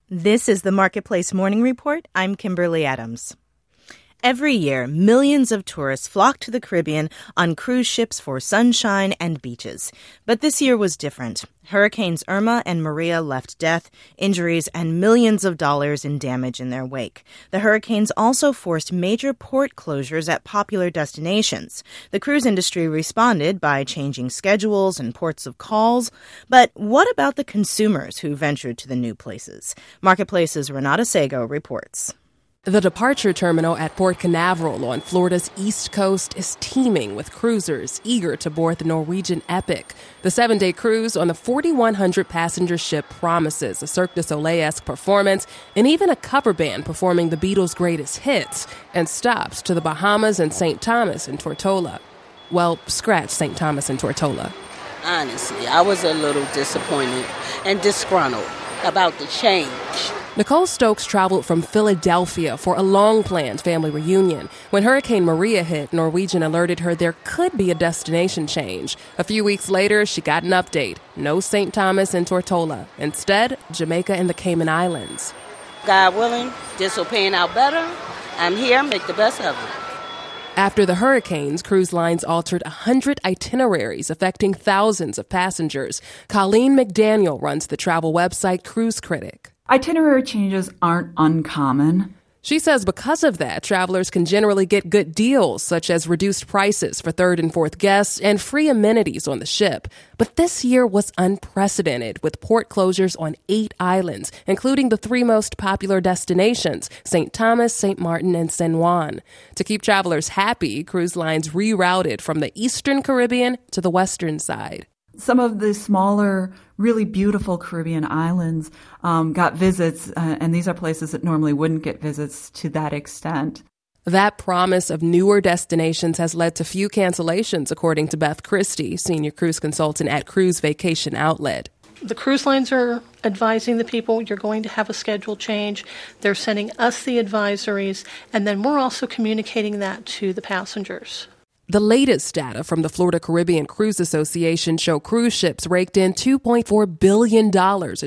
This is the Marketplace Morning Report. I'm Kimberly Adams. Every year, millions of tourists flock to the Caribbean on cruise ships for sunshine and beaches. But this year was different. Hurricanes Irma and Maria left death, injuries, and millions of dollars in damage in their wake. The hurricanes also forced major port closures at popular destinations. The cruise industry responded by changing schedules and ports of calls. But what about the consumers who ventured to the new places? Marketplace's Renata Sego reports. The departure terminal at Port Canaveral on Florida's East Coast is teeming with cruisers eager to board the Norwegian Epic. The 7-day cruise on the 4,100-passenger ship promises a Cirque du Soleil-esque performance and even a cover band performing the Beatles' greatest hits, and stops to the Bahamas and St. Thomas and Tortola. Well, scratch St. Thomas and Tortola. Honestly, I was a little disappointed and disgruntled about the change. Nicole Stokes traveled from Philadelphia for a long-planned family reunion. When Hurricane Maria hit, Norwegian alerted her there could be a destination change. A few weeks later, she got an update. No St. Thomas and Tortola. Instead, Jamaica and the Cayman Islands. God willing, this will pan out better. I'm here, make the best of it. After the hurricanes, cruise lines altered 100 itineraries, affecting thousands of passengers. Colleen McDaniel runs the travel website Cruise Critic. Itinerary changes aren't uncommon. She says because of that, travelers can generally get good deals, such as reduced prices for third and fourth guests and free amenities on the ship. But this year was unprecedented, with port closures on 8 islands, including the 3 most popular destinations, St. Thomas, St. Martin, and San Juan. To keep travelers happy, cruise lines rerouted from the eastern Caribbean to the western side. Some of the smaller, really beautiful Caribbean islands got visits, and these are places that normally wouldn't get visits to that extent. That promise of newer destinations has led to few cancellations, according to Beth Christie, senior cruise consultant at Cruise Vacation Outlet. The cruise lines are advising the people you're going to have a schedule change. They're sending us the advisories, and then we're also communicating that to the passengers. The latest data from the Florida Caribbean Cruise Association show cruise ships raked in $2.4 billion in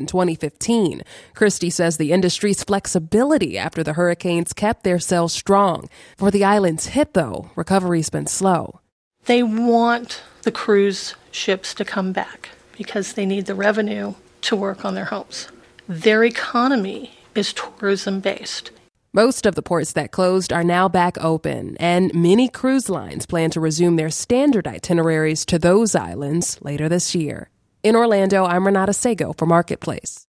2015. Christie says the industry's flexibility after the hurricanes kept their sales strong. For the islands hit, though, recovery's been slow. They want the cruise ships to come back because they need the revenue to work on their homes. Their economy is tourism-based. Most of the ports that closed are now back open, and many cruise lines plan to resume their standard itineraries to those islands later this year. In Orlando, I'm Renata Sego for Marketplace.